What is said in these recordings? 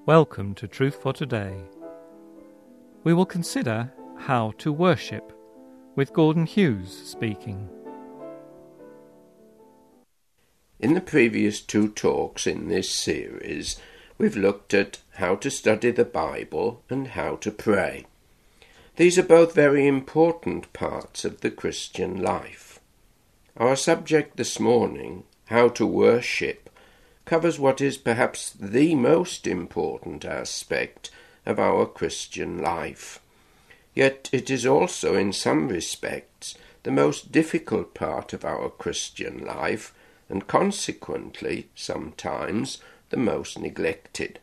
Welcome to Truth for Today. We will consider how to worship with Gordon Hughes speaking. In the previous two talks in this series, we've looked at how to study the Bible and how to pray. These are both very important parts of the Christian life. Our subject this morning, how to worship, covers what is perhaps the most important aspect of our Christian life. Yet it is also, in some respects, the most difficult part of our Christian life, and consequently, sometimes, the most neglected.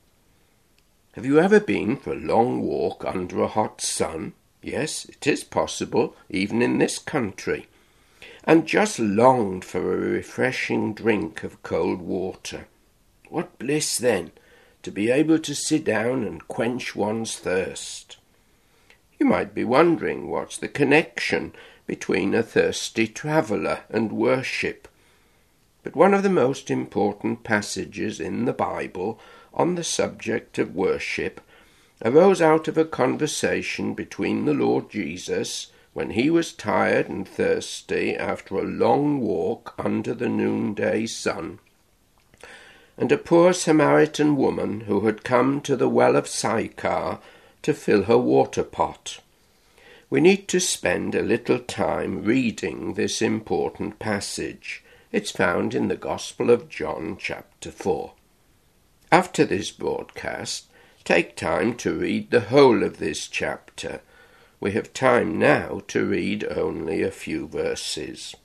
Have you ever been for a long walk under a hot sun? Yes, it is possible, even in this country. And just longed for a refreshing drink of cold water. What bliss, then, to be able to sit down and quench one's thirst. You might be wondering what's the connection between a thirsty traveller and worship. But one of the most important passages in the Bible on the subject of worship arose out of a conversation between the Lord Jesus when he was tired and thirsty after a long walk under the noonday sun, and a poor Samaritan woman who had come to the well of Sychar to fill her water pot. We need to spend a little time reading this important passage. It's found in the Gospel of John, chapter 4. After this broadcast, take time to read the whole of this chapter. We have time now to read only a few verses.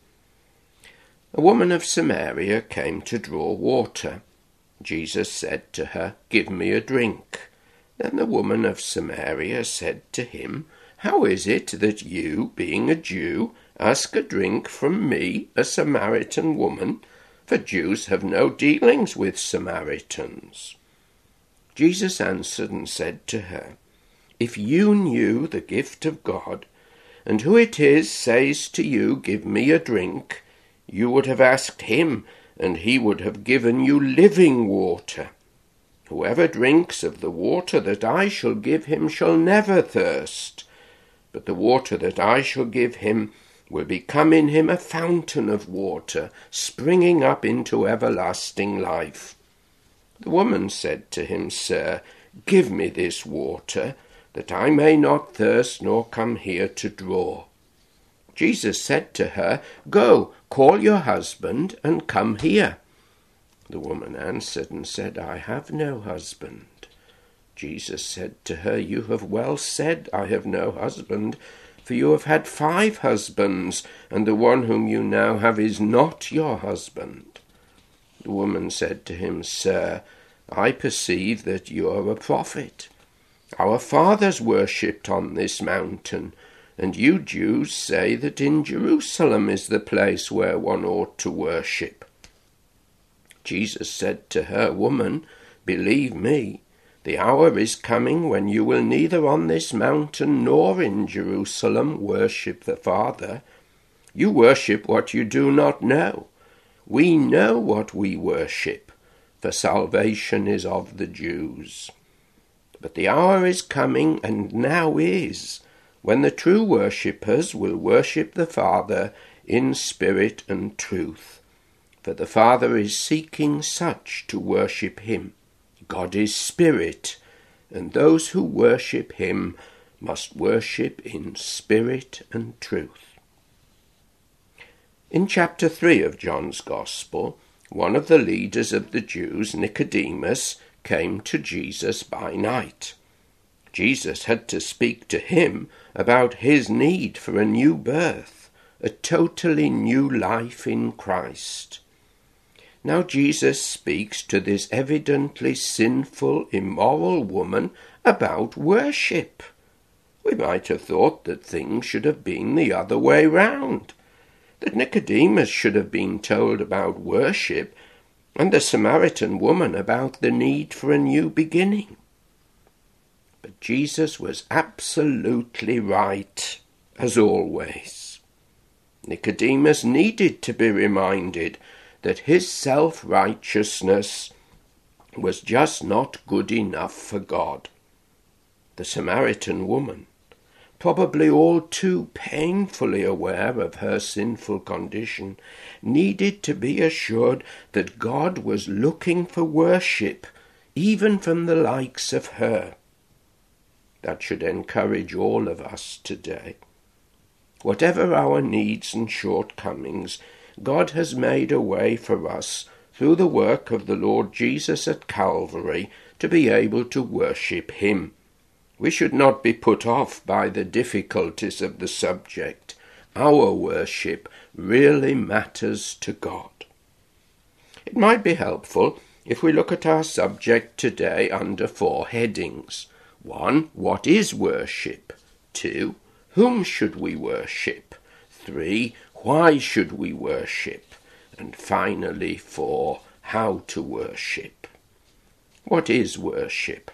A woman of Samaria came to draw water. Jesus said to her, "Give me a drink." Then the woman of Samaria said to him, "How is it that you, being a Jew, ask a drink from me, a Samaritan woman? For Jews have no dealings with Samaritans." Jesus answered and said to her, "If you knew the gift of God, and who it is says to you, 'Give me a drink,' you would have asked him, and he would have given you living water. Whoever drinks of the water that I shall give him shall never thirst, but the water that I shall give him will become in him a fountain of water, springing up into everlasting life." The woman said to him, "Sir, give me this water, that I may not thirst nor come here to draw." Jesus said to her, "Go, call your husband and come here." The woman answered and said, "I have no husband." Jesus said to her, "You have well said, 'I have no husband,' for you have had 5 husbands, and the one whom you now have is not your husband." The woman said to him, "Sir, I perceive that you are a prophet. Our fathers worshipped on this mountain, and you Jews say that in Jerusalem is the place where one ought to worship." Jesus said to her, "Woman, believe me, the hour is coming when you will neither on this mountain nor in Jerusalem worship the Father. You worship what you do not know. We know what we worship, for salvation is of the Jews. But the hour is coming, and now is, when the true worshippers will worship the Father in spirit and truth. For the Father is seeking such to worship him. God is spirit, and those who worship him must worship in spirit and truth." In chapter 3 of John's Gospel, one of the leaders of the Jews, Nicodemus, came to Jesus by night. Jesus had to speak to him about his need for a new birth, a totally new life in Christ. Now Jesus speaks to this evidently sinful, immoral woman about worship. We might have thought that things should have been the other way round, that Nicodemus should have been told about worship and the Samaritan woman about the need for a new beginning. But Jesus was absolutely right, as always. Nicodemus needed to be reminded that his self-righteousness was just not good enough for God. The Samaritan woman, probably all too painfully aware of her sinful condition, needed to be assured that God was looking for worship, even from the likes of her. That should encourage all of us today. Whatever our needs and shortcomings, God has made a way for us through the work of the Lord Jesus at Calvary to be able to worship him. We should not be put off by the difficulties of the subject. Our worship really matters to God. It might be helpful if we look at our subject today under 4 headings. 1. What is worship? 2. Whom should we worship? 3. Why should we worship? And finally 4. How to worship. What is worship?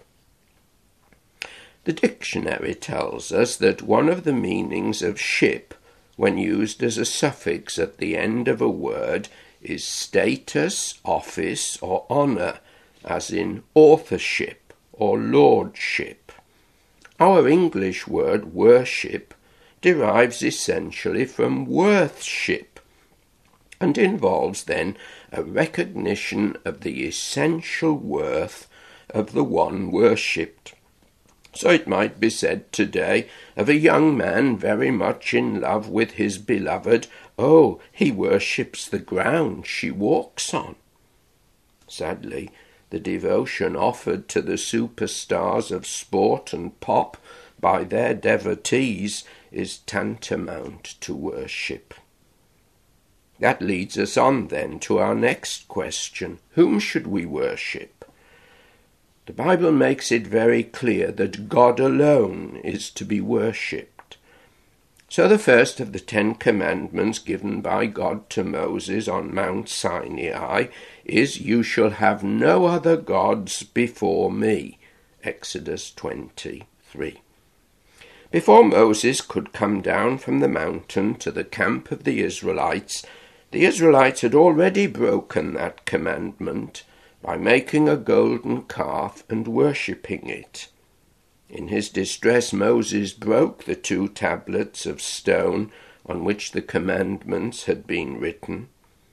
The dictionary tells us that one of the meanings of ship, when used as a suffix at the end of a word, is status, office, or honour, as in authorship or lordship. Our English word worship derives essentially from worthship, and involves then a recognition of the essential worth of the one worshipped. So it might be said today of a young man very much in love with his beloved, "Oh, he worships the ground she walks on." Sadly, the devotion offered to the superstars of sport and pop by their devotees is tantamount to worship. That leads us on then to our next question. Whom should we worship? The Bible makes it very clear that God alone is to be worshipped. So the first of the 10 commandments given by God to Moses on Mount Sinai is, "You shall have no other gods before me." Exodus 23. Before Moses could come down from the mountain to the camp of the Israelites had already broken that commandment by making a golden calf and worshipping it. In his distress, Moses broke the 2 tablets of stone on which the commandments had been written.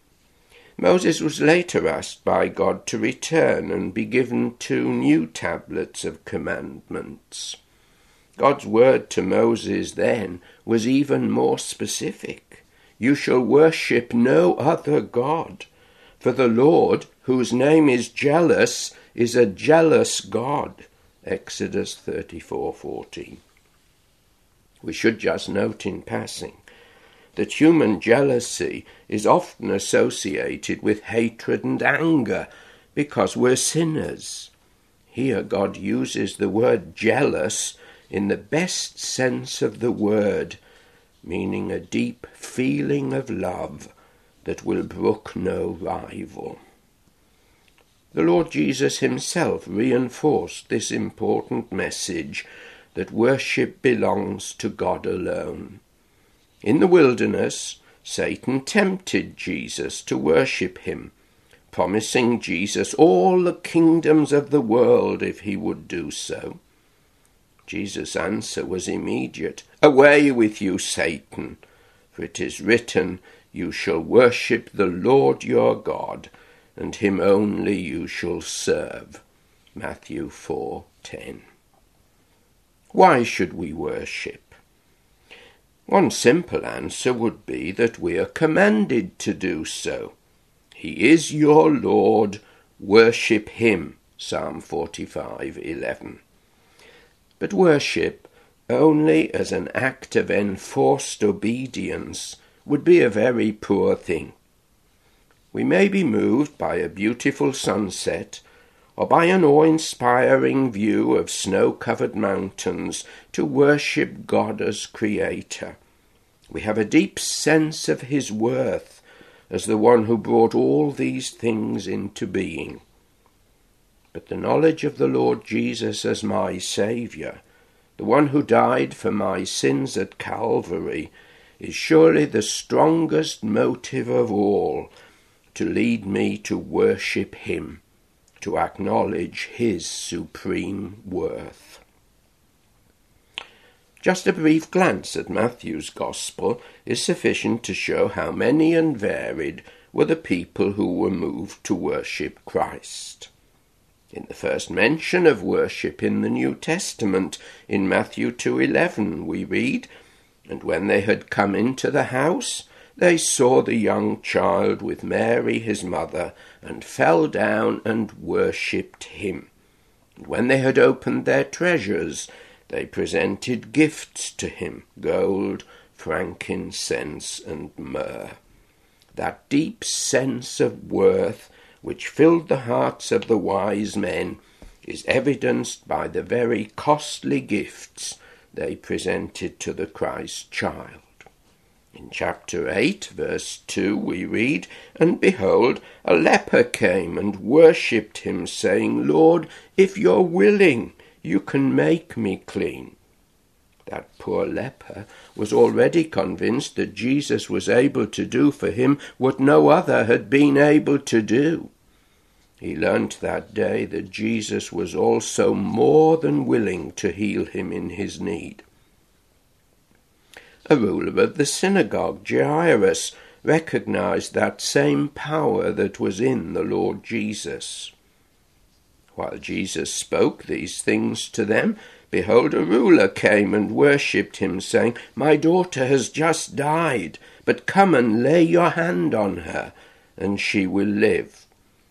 Moses was later asked by God to return and be given 2 new tablets of commandments. God's word to Moses then was even more specific. "You shall worship no other God, for the Lord, whose name is jealous, is a jealous God." Exodus 34:14. We should just note in passing that human jealousy is often associated with hatred and anger because we're sinners. Here God uses the word jealous in the best sense of the word, meaning a deep feeling of love that will brook no rival. The Lord Jesus himself reinforced this important message that worship belongs to God alone. In the wilderness, Satan tempted Jesus to worship him, promising Jesus all the kingdoms of the world if he would do so. Jesus' answer was immediate. "Away with you, Satan, for it is written, you shall worship the Lord your God, and him only you shall serve." Matthew 4:10. Why should we worship? One simple answer would be that we are commanded to do so. "He is your Lord, worship him." Psalm 45:11. But worship only as an act of enforced obedience would be a very poor thing. We may be moved by a beautiful sunset or by an awe-inspiring view of snow-covered mountains to worship God as Creator. We have a deep sense of his worth as the one who brought all these things into being. But the knowledge of the Lord Jesus as my Saviour, the one who died for my sins at Calvary, is surely the strongest motive of all to lead me to worship him. to acknowledge his supreme worth. Just a brief glance at Matthew's Gospel is sufficient to show how many and varied were the people who were moved to worship Christ. In the first mention of worship in the New Testament, in Matthew 2:11, we read, "And when they had come into the house, they saw the young child with Mary his mother, and fell down and worshipped him. And when they had opened their treasures, they presented gifts to him, gold, frankincense, and myrrh." That deep sense of worth which filled the hearts of the wise men is evidenced by the very costly gifts they presented to the Christ child. In chapter 8, verse 2, we read, "And behold, a leper came and worshipped him, saying, 'Lord, if you're willing, you can make me clean.'" That poor leper was already convinced that Jesus was able to do for him what no other had been able to do. He learnt that day that Jesus was also more than willing to heal him in his need. A ruler of the synagogue, Jairus, recognized that same power that was in the Lord Jesus. While Jesus spoke these things to them, behold, a ruler came and worshipped him, saying, "My daughter has just died, but come and lay your hand on her, and she will live."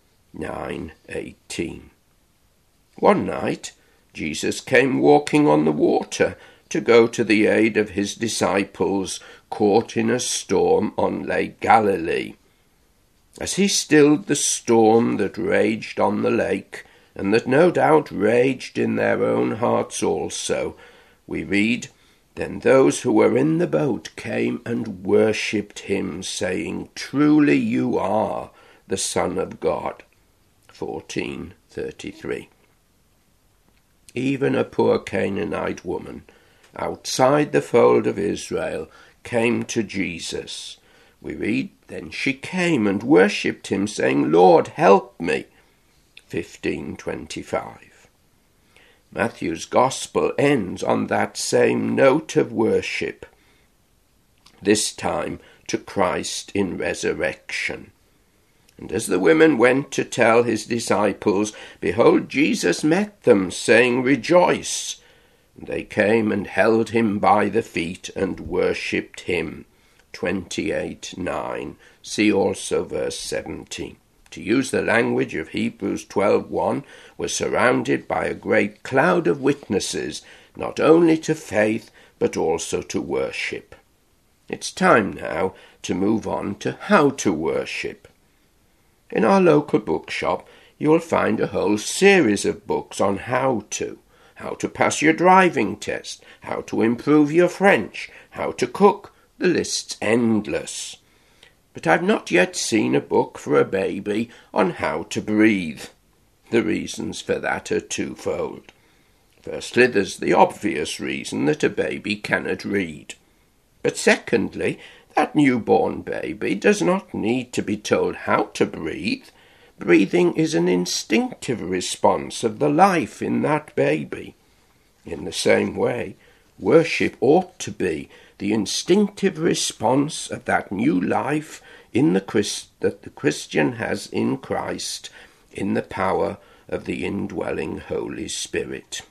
9:18. One night, Jesus came walking on the water to go to the aid of his disciples caught in a storm on Lake Galilee. As he stilled the storm that raged on the lake, and that no doubt raged in their own hearts also, we read, "Then those who were in the boat came and worshipped him, saying, 'Truly you are the Son of God.'" 14:33. Even a poor Canaanite woman, outside the fold of Israel, came to Jesus. We read, "Then she came and worshipped him, saying, 'Lord, help me.'" 15:25. Matthew's Gospel ends on that same note of worship, this time to Christ in resurrection. And as the women went to tell his disciples, behold, Jesus met them, saying, "Rejoice." And they came and held him by the feet and worshipped him. 28:9. See also verse 17. To use the language of Hebrews 12:1, were surrounded by a great cloud of witnesses, not only to faith, but also to worship. It's time now to move on to how to worship. In our local bookshop, you'll find a whole series of books on how to pass your driving test, how to improve your French, how to cook. The list's endless. But I've not yet seen a book for a baby on how to breathe. The reasons for that are twofold. Firstly, there's the obvious reason that a baby cannot read. But secondly, that newborn baby does not need to be told how to breathe. Breathing is an instinctive response of the life in that baby. In the same way, worship ought to be the instinctive response of that new life that the Christian has in Christ, in the power of the indwelling Holy Spirit.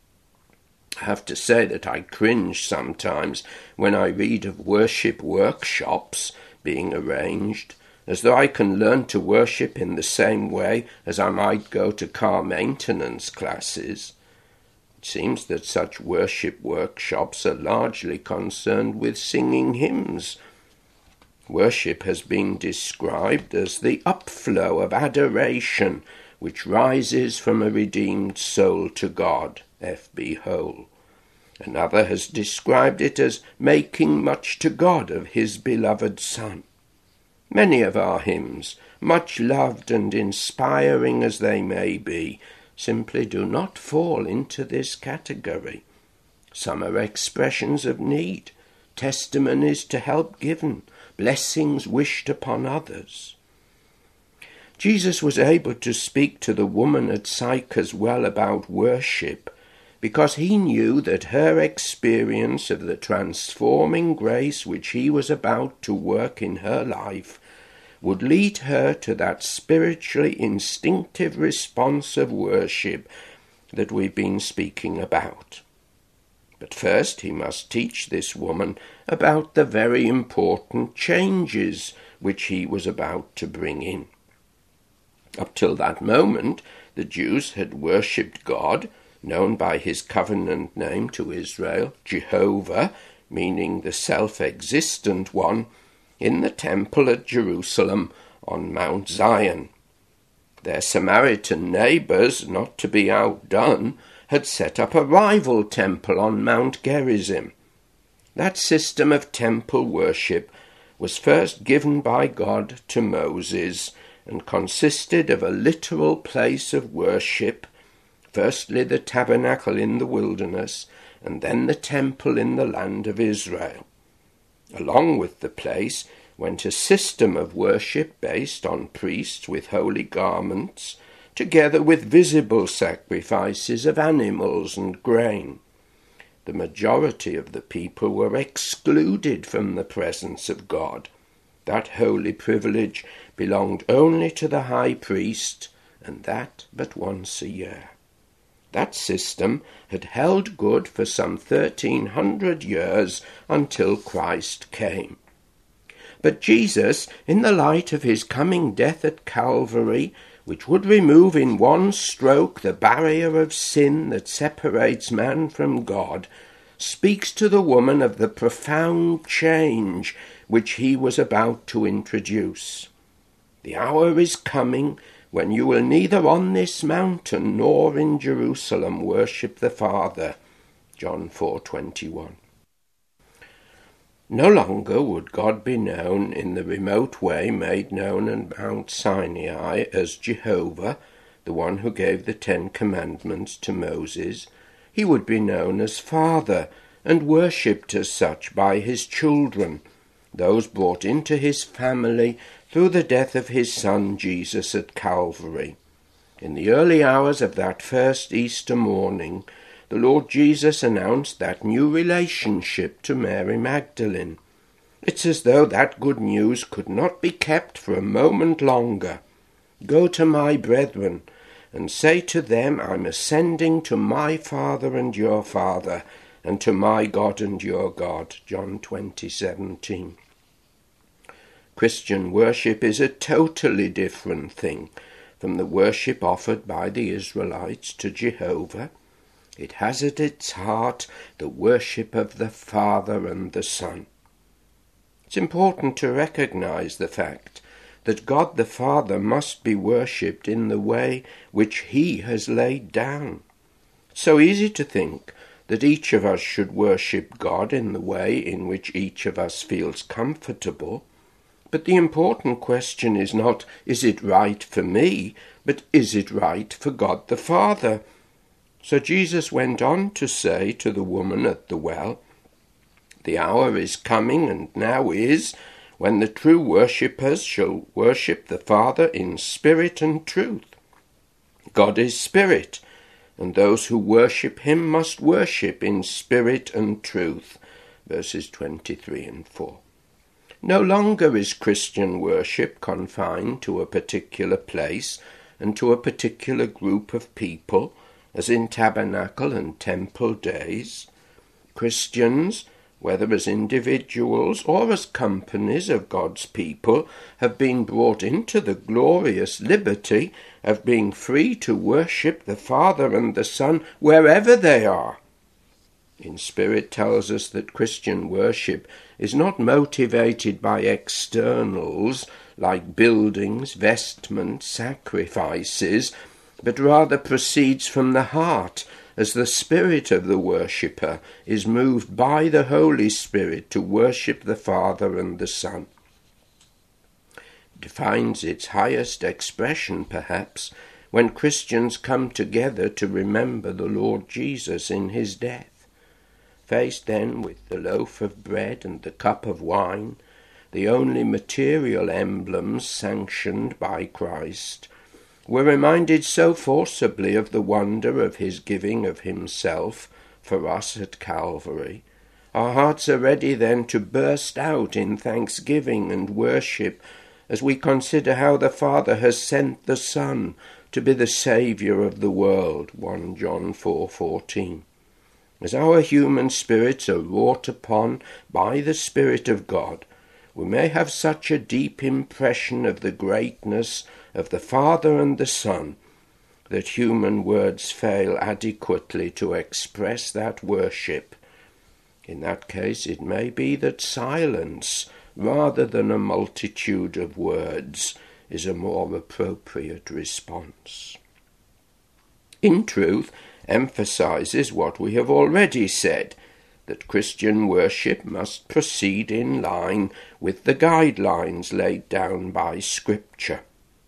I have to say that I cringe sometimes when I read of worship workshops being arranged, as though I can learn to worship in the same way as I might go to car maintenance classes. It seems that such worship workshops are largely concerned with singing hymns. Worship has been described as the upflow of adoration which rises from a redeemed soul to God. F.B. Hole. Another has described it as making much to God of his beloved Son. Many of our hymns, much loved and inspiring as they may be, simply do not fall into this category. Some are expressions of need, testimonies to help given, blessings wished upon others. Jesus was able to speak to the woman at Sychar well about worship because he knew that her experience of the transforming grace which he was about to work in her life would lead her to that spiritually instinctive response of worship that we've been speaking about. But first he must teach this woman about the very important changes which he was about to bring in. Up till that moment, the Jews had worshipped God, known by his covenant name to Israel, Jehovah, meaning the self-existent one, in the temple at Jerusalem on Mount Zion. Their Samaritan neighbours, not to be outdone, had set up a rival temple on Mount Gerizim. That system of temple worship was first given by God to Moses and consisted of a literal place of worship, firstly the tabernacle in the wilderness, and then the temple in the land of Israel. Along with the place went a system of worship based on priests with holy garments, together with visible sacrifices of animals and grain. The majority of the people were excluded from the presence of God. That holy privilege belonged only to the high priest, and that but once a year. That system had held good for some 1,300 years until Christ came. But Jesus, in the light of his coming death at Calvary, which would remove in one stroke the barrier of sin that separates man from God, speaks to the woman of the profound change which he was about to introduce. The hour is coming when you will neither on this mountain nor in Jerusalem worship the Father. John 4:21. No longer would God be known in the remote way made known at Mount Sinai as Jehovah, the one who gave the 10 Commandments to Moses. He would be known as Father and worshipped as such by his children, those brought into his family through the death of his Son Jesus at Calvary. In the early hours of that first Easter morning, the Lord Jesus announced that new relationship to Mary Magdalene. It's as though that good news could not be kept for a moment longer. Go to my brethren and say to them, I'm ascending to my Father and your Father, and to my God and your God. John 20:17. Christian worship is a totally different thing from the worship offered by the Israelites to Jehovah. It has at its heart the worship of the Father and the Son. It's important to recognize the fact that God the Father must be worshipped in the way which he has laid down. It's so easy to think that each of us should worship God in the way in which each of us feels comfortable. But the important question is not, is it right for me, but is it right for God the Father? So Jesus went on to say to the woman at the well, the hour is coming, and now is, when the true worshippers shall worship the Father in spirit and truth. God is spirit, and those who worship him must worship in spirit and truth. Verses 23 and 4. No longer is Christian worship confined to a particular place and to a particular group of people, as in tabernacle and temple days. Christians, whether as individuals or as companies of God's people, have been brought into the glorious liberty of being free to worship the Father and the Son wherever they are. In Spirit tells us that Christian worship is not motivated by externals like buildings, vestments, sacrifices, but rather proceeds from the heart, as the spirit of the worshipper is moved by the Holy Spirit to worship the Father and the Son. It finds its highest expression, perhaps, when Christians come together to remember the Lord Jesus in his death. Faced then with the loaf of bread and the cup of wine, the only material emblems sanctioned by Christ, we're reminded so forcibly of the wonder of his giving of himself for us at Calvary. Our hearts are ready then to burst out in thanksgiving and worship as we consider how the Father has sent the Son to be the Saviour of the world, 1 John 4:14. As our human spirits are wrought upon by the Spirit of God, we may have such a deep impression of the greatness of the Father and the Son that human words fail adequately to express that worship. In that case, it may be that silence, rather than a multitude of words, is a more appropriate response. In truth, emphasizes what we have already said, that Christian worship must proceed in line with the guidelines laid down by Scripture.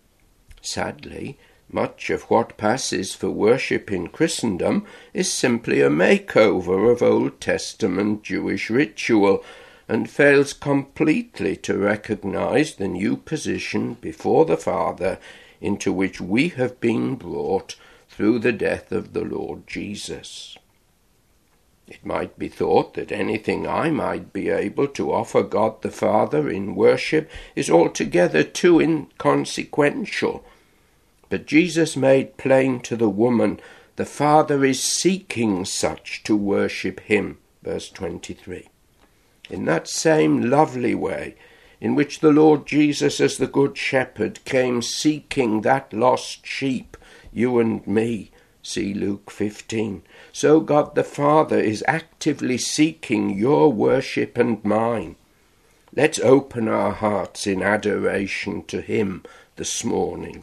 Sadly, much of what passes for worship in Christendom is simply a makeover of Old Testament Jewish ritual, and fails completely to recognize the new position before the Father into which we have been brought through the death of the Lord Jesus. It might be thought that anything I might be able to offer God the Father in worship is altogether too inconsequential. But Jesus made plain to the woman, the Father is seeking such to worship him, verse 23. In that same lovely way in which the Lord Jesus as the Good Shepherd came seeking that lost sheep, you and me, see Luke 15, so God the Father is actively seeking your worship and mine. Let's open our hearts in adoration to him this morning.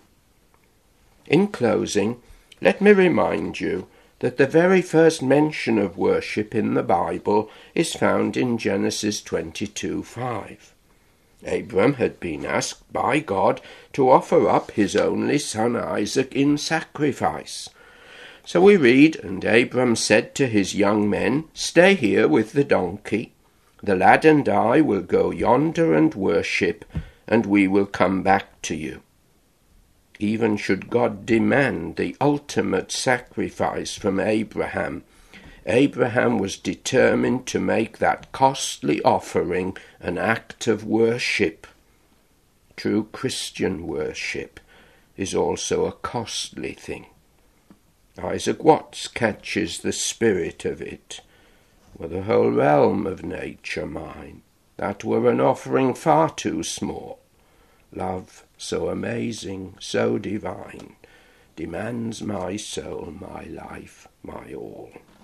In closing, let me remind you that the very first mention of worship in the Bible is found in Genesis 22:5. Abram had been asked by God to offer up his only son Isaac in sacrifice. So we read, and Abram said to his young men, "Stay here with the donkey. The lad and I will go yonder and worship, and we will come back to you." Even should God demand the ultimate sacrifice from Abraham, Abraham was determined to make that costly offering an act of worship. True Christian worship is also a costly thing. Isaac Watts catches the spirit of it. Were the whole realm of nature mine, that were an offering far too small. Love so amazing, so divine, demands my soul, my life, my all.